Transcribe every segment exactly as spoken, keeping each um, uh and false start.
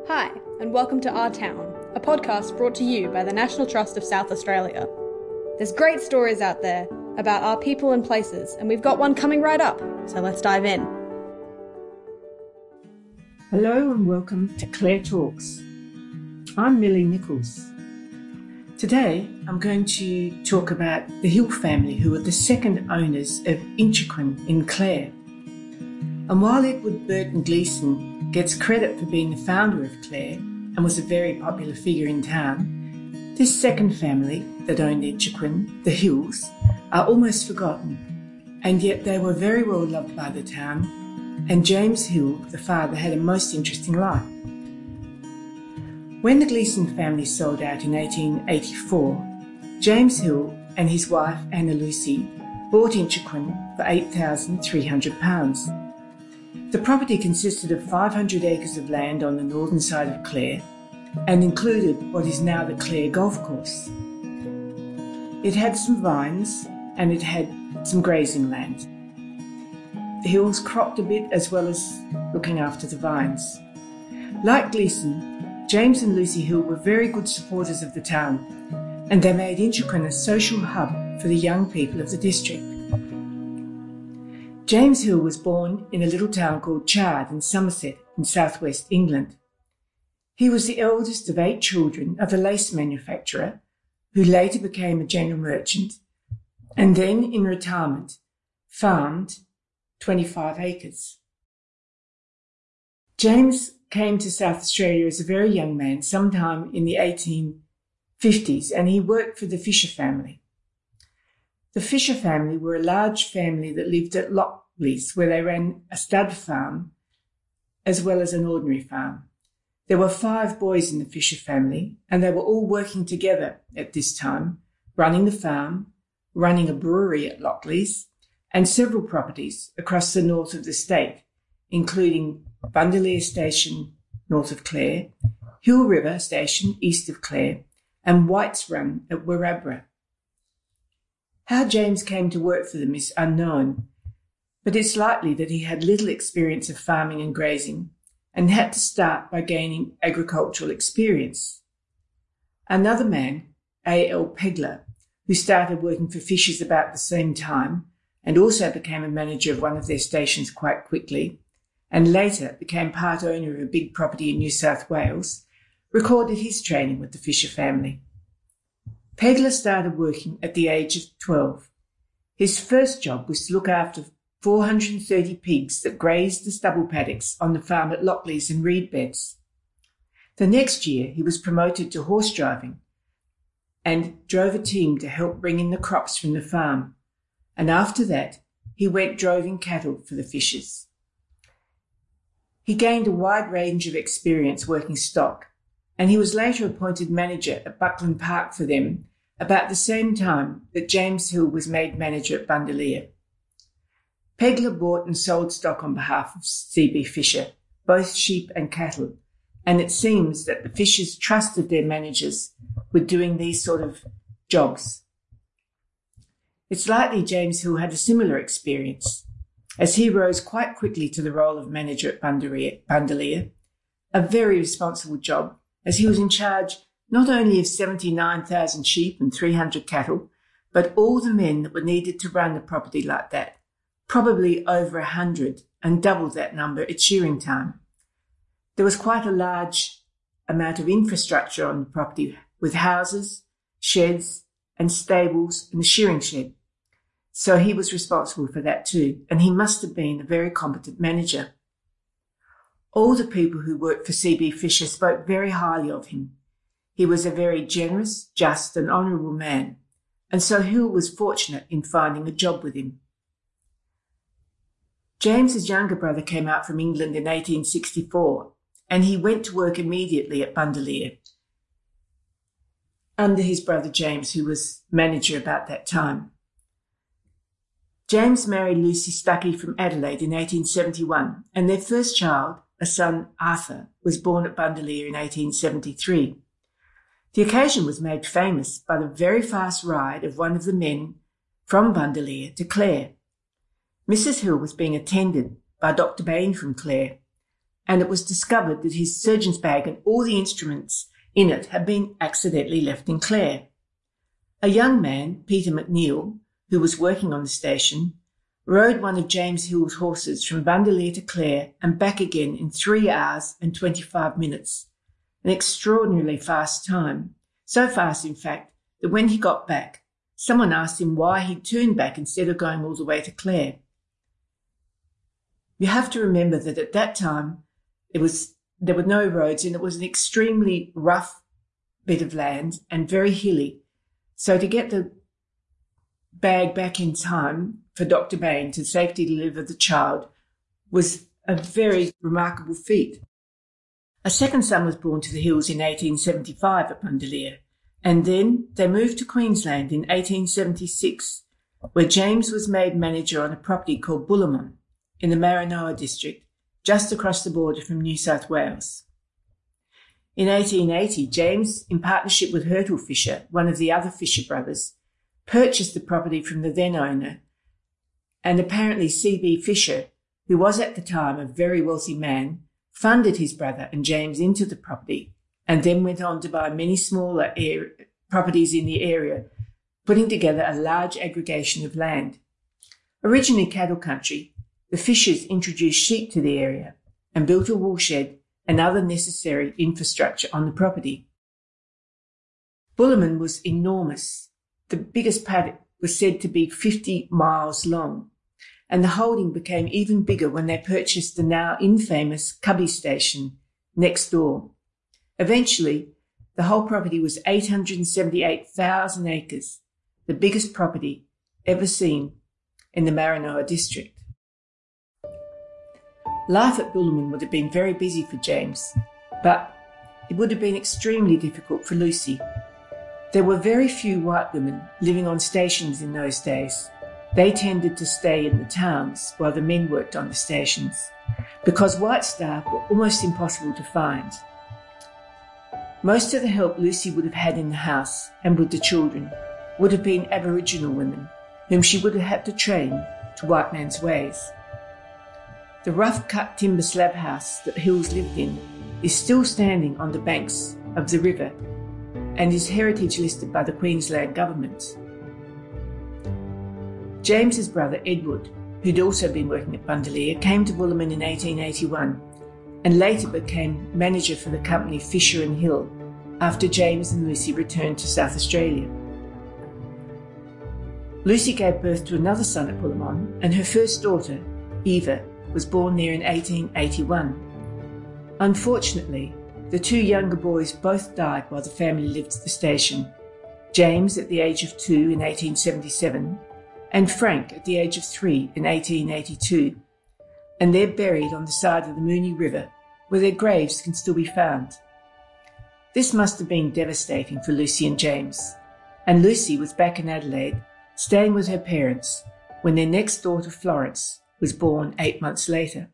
Hi, and welcome to Our Town, a podcast brought to you by the National Trust of South Australia. There's great stories out there about our people and places, and we've got one coming right up, so let's dive in. Hello and welcome to Clare Talks. I'm Millie Nichols. Today I'm going to talk about the Hill family, who are the second owners of Inchiquin in Clare. And while Edward Burton Gleeson gets credit for being the founder of Clare and was a very popular figure in town, this second family that owned Inchiquin, the Hills, are almost forgotten, and yet they were very well loved by the town, and James Hill, the father, had a most interesting life. When the Gleeson family sold out in eighteen eighty-four, James Hill and his wife Anna Lucy bought Inchiquin for eight thousand three hundred pounds. The property consisted of five hundred acres of land on the northern side of Clare and included what is now the Clare Golf Course. It had some vines and it had some grazing land. The Hills cropped a bit as well as looking after the vines. Like Gleeson, James and Lucy Hill were very good supporters of the town, and they made Inchiquin a social hub for the young people of the district. James Hill was born in a little town called Chard in Somerset in southwest England. He was the eldest of eight children of a lace manufacturer who later became a general merchant and then, in retirement, farmed twenty-five acres. James came to South Australia as a very young man sometime in the eighteen fifties, and he worked for the Fisher family. The Fisher family were a large family that lived at Lockleys, where they ran a stud farm as well as an ordinary farm. There were five boys in the Fisher family, and they were all working together at this time, running the farm, running a brewery at Lockleys, and several properties across the north of the state, including Bundelia Station north of Clare, Hill River Station east of Clare, and White's Run at Werrabra. How James came to work for them is unknown, but it's likely that he had little experience of farming and grazing and had to start by gaining agricultural experience. Another man, A L Pegler, who started working for Fishers about the same time and also became a manager of one of their stations quite quickly, and later became part owner of a big property in New South Wales, recorded his training with the Fisher family. Pegler started working at the age of twelve. His first job was to look after four hundred thirty pigs that grazed the stubble paddocks on the farm at Lockleys and reed beds. The next year he was promoted to horse driving and drove a team to help bring in the crops from the farm, and after that he went droving cattle for the Fishers. He gained a wide range of experience working stock, and he was later appointed manager at Buckland Park for them about the same time that James Hill was made manager at Bundelia. Pegler bought and sold stock on behalf of C B Fisher, both sheep and cattle, and it seems that the Fishers trusted their managers with doing these sort of jobs. It's likely James Hill had a similar experience, as he rose quite quickly to the role of manager at Bundelia, a very responsible job, as he was in charge not only of seventy-nine thousand sheep and three hundred cattle, but all the men that were needed to run a property like that, probably over a hundred, and double that number at shearing time. There was quite a large amount of infrastructure on the property, with houses, sheds, and stables, and a shearing shed. So he was responsible for that too, and he must have been a very competent manager. All the people who worked for C B Fisher spoke very highly of him. He was a very generous, just and honourable man, and so Hill was fortunate in finding a job with him. James's younger brother came out from England in eighteen sixty-four, and he went to work immediately at Bundelia under his brother James, who was manager about that time. James married Lucy Stuckey from Adelaide in eighteen seventy-one, and their first child, a son Arthur, was born at Bundelia in eighteen seventy-three. The occasion was made famous by the very fast ride of one of the men from Bundelia to Clare. Missus Hill was being attended by Doctor Bain from Clare, and it was discovered that his surgeon's bag and all the instruments in it had been accidentally left in Clare. A young man, Peter McNeill, who was working on the station, rode one of James Hill's horses from Bundelia to Clare and back again in three hours and twenty-five minutes, an extraordinarily fast time, so fast, in fact, that when he got back, someone asked him why he'd turned back instead of going all the way to Clare. You have to remember that at that time, it was there were no roads and it was an extremely rough bit of land and very hilly. So to get the bag back in time for Doctor Bain to safely deliver the child was a very remarkable feat. A second son was born to the Hills in eighteen seventy-five at Bundelia, and then they moved to Queensland in eighteen seventy-six, where James was made manager on a property called Bullamon in the Maranoa district, just across the border from New South Wales. In eighteen eighty, James, in partnership with Hertel Fisher, one of the other Fisher brothers, purchased the property from the then owner, and apparently C B Fisher, who was at the time a very wealthy man, funded his brother and James into the property and then went on to buy many smaller air, properties in the area, putting together a large aggregation of land. Originally cattle country, the Fishers introduced sheep to the area and built a woolshed and other necessary infrastructure on the property. Bullamon was enormous. The biggest paddock was said to be fifty miles long, and the holding became even bigger when they purchased the now infamous Cubby station next door. Eventually, the whole property was eight hundred seventy-eight thousand acres, the biggest property ever seen in the Maranoa district. Life at Bullamon would have been very busy for James, but it would have been extremely difficult for Lucy. There were very few white women living on stations in those days. They tended to stay in the towns while the men worked on the stations, because white staff were almost impossible to find. Most of the help Lucy would have had in the house and with the children would have been Aboriginal women, whom she would have had to train to white man's ways. The rough-cut timber slab house that Hills lived in is still standing on the banks of the river and is heritage listed by the Queensland Government. James's brother Edward, who'd also been working at Bundelia, came to Bullamon in eighteen eighty-one and later became manager for the company Fisher and Hill after James and Lucy returned to South Australia. Lucy gave birth to another son at Bullamon, and her first daughter, Eva, was born there in eighteen eighty-one. Unfortunately, the two younger boys both died while the family lived at the station, James at the age of two in eighteen seventy-seven and Frank at the age of three in eighteen eighty-two, and they're buried on the side of the Moonee River, where their graves can still be found. This must have been devastating for Lucy and James, and Lucy was back in Adelaide, staying with her parents, when their next daughter Florence was born eight months later.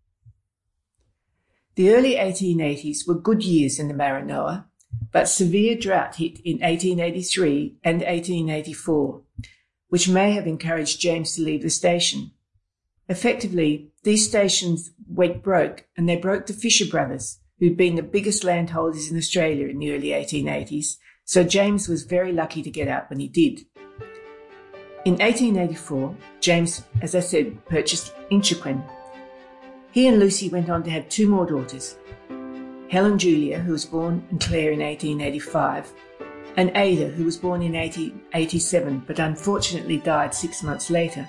The early eighteen eighties were good years in the Maranoa, but severe drought hit in eighteen eighty-three and eighteen eighty-four, which may have encouraged James to leave the station. Effectively, these stations went broke, and they broke the Fisher brothers, who'd been the biggest landholders in Australia in the early eighteen eighties, so James was very lucky to get out when he did. In eighteen eighty-four, James, as I said, purchased Inchiquin. He and Lucy went on to have two more daughters, Helen Julia, who was born in Clare in eighteen eighty-five, and Ada, who was born in eighteen eighty-seven but unfortunately died six months later.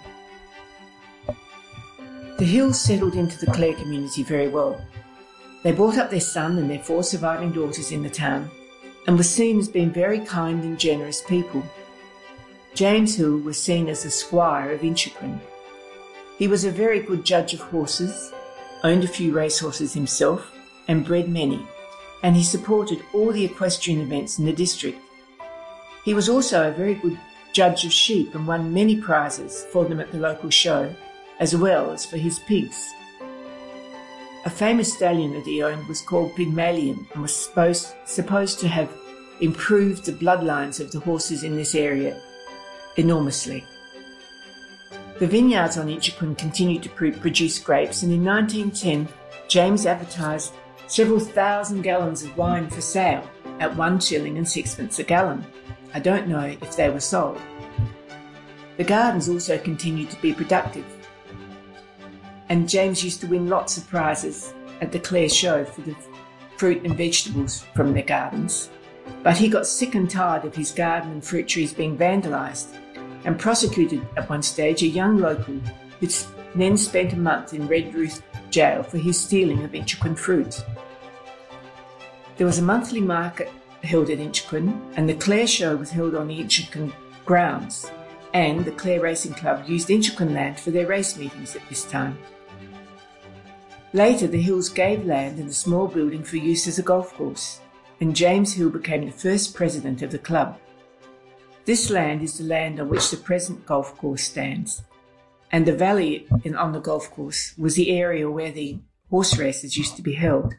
The Hills settled into the Clare community very well. They brought up their son and their four surviving daughters in the town and were seen as being very kind and generous people. James Hill was seen as the squire of Inchiquin. He was a very good judge of horses, owned a few racehorses himself, and bred many, and he supported all the equestrian events in the district. He was also a very good judge of sheep and won many prizes for them at the local show, as well as for his pigs. A famous stallion that he owned was called Pygmalion and was supposed, supposed to have improved the bloodlines of the horses in this area enormously. The vineyards on Inchiquin continued to produce grapes, and in nineteen ten, James advertised several thousand gallons of wine for sale at one shilling and sixpence a gallon. I don't know if they were sold. The gardens also continued to be productive, and James used to win lots of prizes at the Clare Show for the fruit and vegetables from their gardens. But he got sick and tired of his garden and fruit trees being vandalised and prosecuted at one stage a young local who then spent a month in Redruth jail for his stealing of Inchiquin fruit. There was a monthly market held at Inchiquin, and the Clare Show was held on the Inchiquin grounds, and the Clare Racing Club used Inchiquin land for their race meetings at this time. Later, the Hills gave land and a small building for use as a golf course, and James Hill became the first president of the club. This land is the land on which the present golf course stands, and the valley in, on the golf course was the area where the horse races used to be held.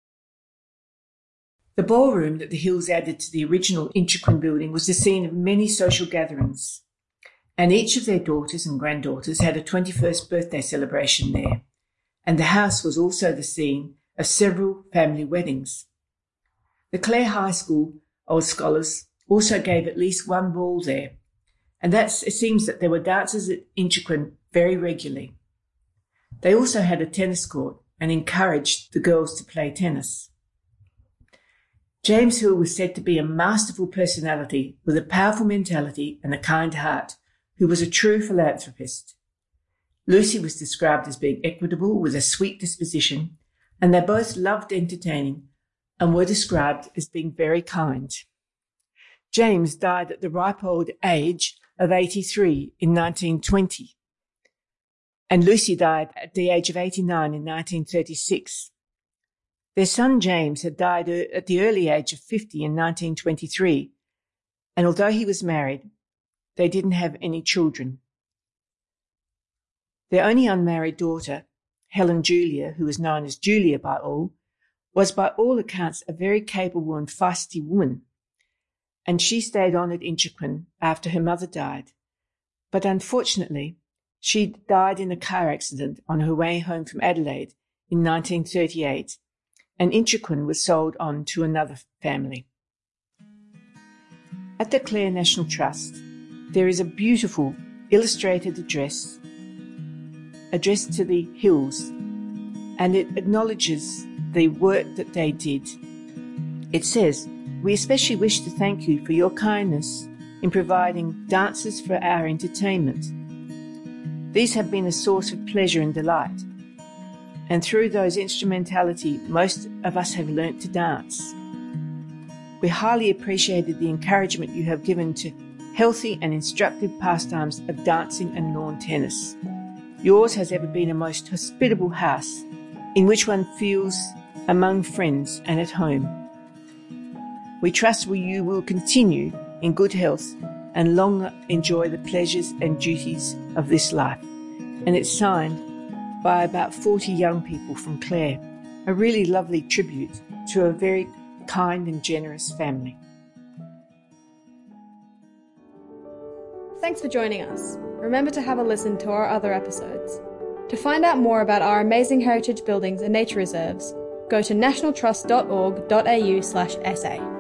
The ballroom that the Hills added to the original Inchiquin building was the scene of many social gatherings, and each of their daughters and granddaughters had a twenty-first birthday celebration there, and the house was also the scene of several family weddings. The Clare High School Old Scholars also gave at least one ball there, and that's, it seems that there were dances at Inchiquin very regularly. They also had a tennis court and encouraged the girls to play tennis. James Hill was said to be a masterful personality with a powerful mentality and a kind heart, who was a true philanthropist. Lucy was described as being equitable with a sweet disposition, and they both loved entertaining and were described as being very kind. James died at the ripe old age of eighty-three in nineteen twenty, and Lucy died at the age of eighty-nine in nineteen thirty-six. Their son James had died at the early age of fifty in nineteen twenty-three, and although he was married, they didn't have any children. Their only unmarried daughter, Helen Julia, who was known as Julia by all, was by all accounts a very capable and feisty woman, and she stayed on at Inchiquin after her mother died. But unfortunately, she died in a car accident on her way home from Adelaide in nineteen thirty-eight, and Inchiquin was sold on to another family. At the Clare National Trust, there is a beautiful illustrated address addressed to the Hills, and it acknowledges the work that they did. It says, "We especially wish to thank you for your kindness in providing dances for our entertainment. These have been a source of pleasure and delight, and through those instrumentality most of us have learnt to dance. We highly appreciated the encouragement you have given to healthy and instructive pastimes of dancing and lawn tennis. Yours has ever been a most hospitable house in which one feels among friends and at home. We trust you will continue in good health and long enjoy the pleasures and duties of this life." And it's signed by about forty young people from Clare, a really lovely tribute to a very kind and generous family. Thanks for joining us. Remember to have a listen to our other episodes. To find out more about our amazing heritage buildings and nature reserves, go to national trust dot org dot a u slash S A.